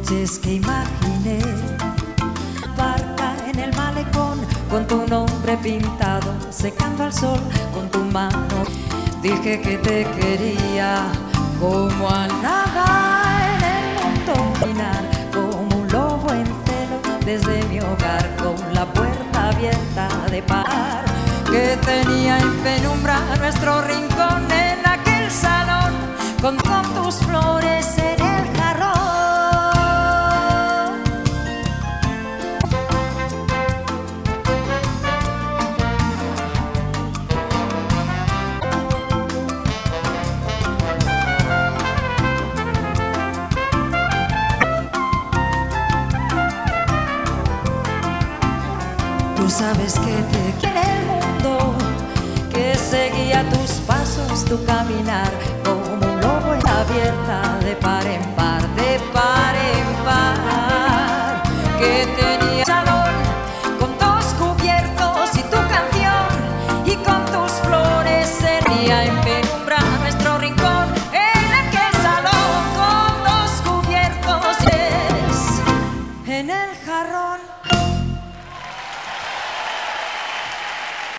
noches que imaginé, barca en el malecón con tu nombre pintado, secando al sol con tu mano. Dije que te quería como a nada en el mundo, caminar como un lobo en celo desde mi hogar con la puerta abierta de par que tenía en penumbra nuestro rincón en aquel salón con tus flores en el jarrón. Tú sabes que te quiere el mundo, que seguía tus pasos, tu caminar como un lobo en la abierta de par en par, de par en par.